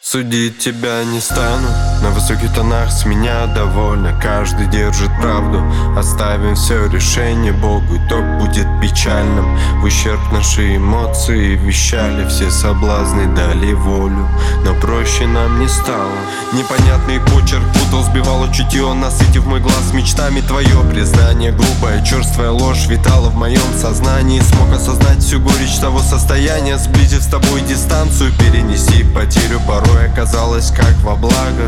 Судить тебя не стану, на высоких тонах с меня довольно. Каждый держит правду, оставим все решение Богу. Итог будет печальным, в ущерб наши эмоции вещали. Все соблазны дали волю, но проще нам не стало. Непонятный почерк путал, сбивало чутье, насытив мой глаз мечтами. Твое признание, грубая, черствая ложь витала в моем сознании. Смог осознать всю горечь того состояния, сблизив с тобой дистанцию, перенеси потерю порой оказалось как во благо.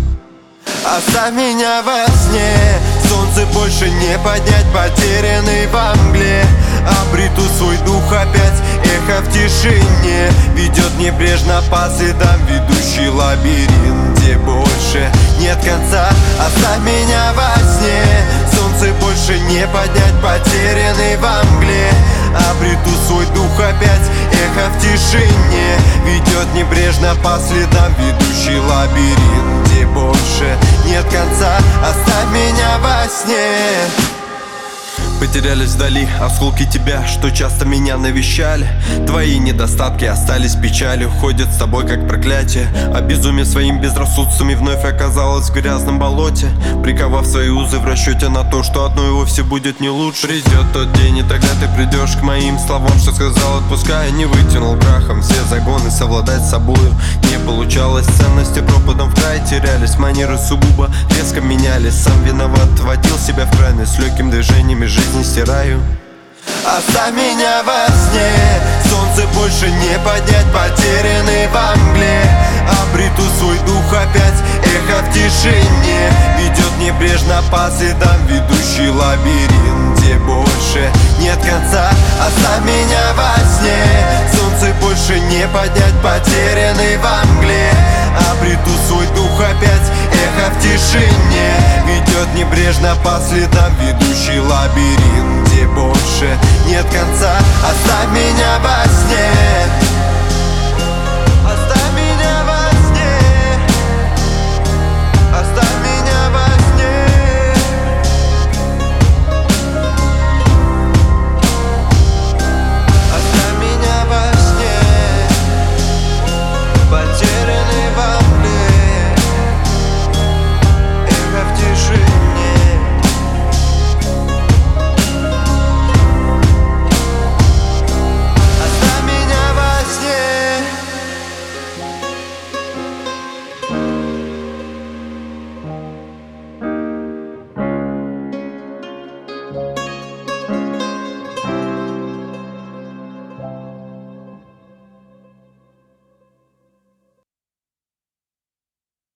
Оставь меня во сне, солнце больше не поднять, потерянный во мгле. Обрету свой дух опять, эхо в тишине ведет небрежно по следам, ведущий лабиринт, где больше нет конца. Оставь меня во сне, солнце больше не поднять, потерянный во мгле. Обрету свой дух опять, эхо в тишине ведет небрежно по следам, ведущий лабиринт, где больше нет конца. Оставь меня во сне. Потерялись вдали осколки тебя, что часто меня навещали. Твои недостатки остались печалью, ходят с тобой как проклятие. А безумие своим безрассудством и вновь оказалось в грязном болоте, приковав свои узы в расчете на то, что одно и вовсе будет не лучше. Придет тот день, и тогда ты придешь к моим словам, что сказал, отпуская, не вытянул крахом все загоны, совладать с собою не получалось. Ценности пропадом в край терялись, манеры сугубо резко менялись. Сам виноват, водил себя в крайность, с легким движением и жизнь не стираю. Оставь меня во сне, солнце больше не поднять, потерянный во мгле. Обрету свой дух опять, эхо в тишине ведет небрежно по следам, ведущий лабиринт, где больше нет конца. Оставь меня во сне, солнце больше не поднять, потерянный во мгле. Обрету свой дух опять, эхо в тишине ведет небрежно по следам, ведущий лабиринт, где больше нет конца. Оставь меня во сне.